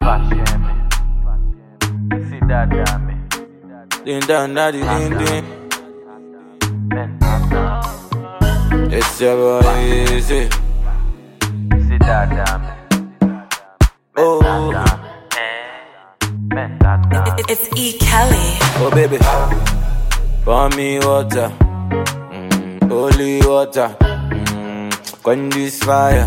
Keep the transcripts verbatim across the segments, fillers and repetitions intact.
Fashemi, see that dame. Din dan da di din din. It's your boy Easy. See that dame. Oh, It's E. Kelly. oh baby, pour me water, mm, holy water, mm, quench this fire.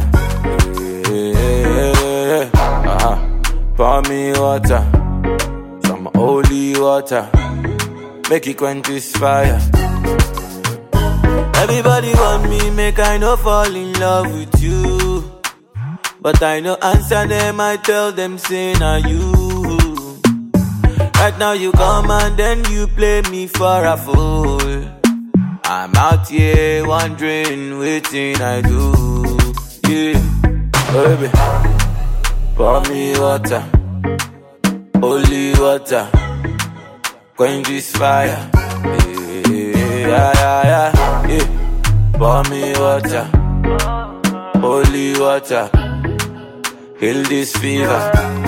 Yeah, uh-huh. Pour me water, some holy water, make it quench this fire. Everybody want me, make I no fall in love with you, but I no answer them, I tell them say na you. Right now you come and then you play me for a fool. I'm out here wondering, waiting I do. Yeah, baby, pour me water, holy water, quench this fire. Yeah, yeah, yeah, yeah. Pour me water, holy water, heal this fever.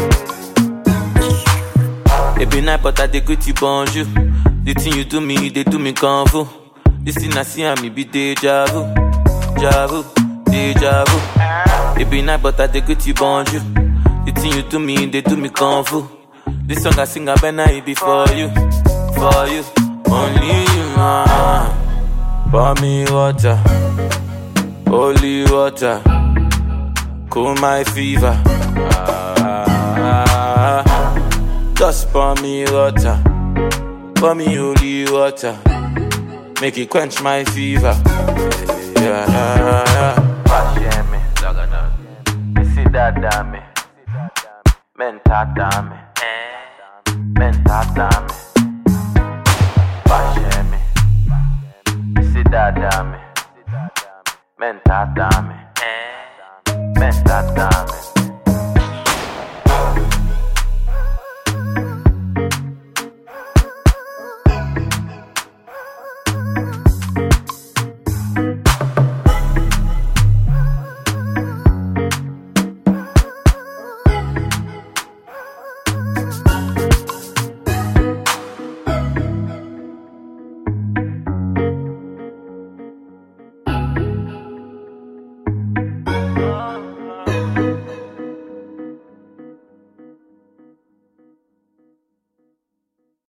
It be night, but I dey greet you bonjour. The thing you do me, they do me kung fu. This thing I see and me be deja vu, deja vu, deja vu. It be night, but I dey greet you bonjour. The thing you do me, they do me kung fu. This song I sing, I better it be for you, for you, only you, man. Pour me water, holy water, cool my fever. Ah, just pour me water, pour me holy water, make it quench my fever. Yeah, yeah, yeah. Fashemi, see that dame. Menta dame, menta dame. Fashemi, see that dame. Menta dame, menta dame.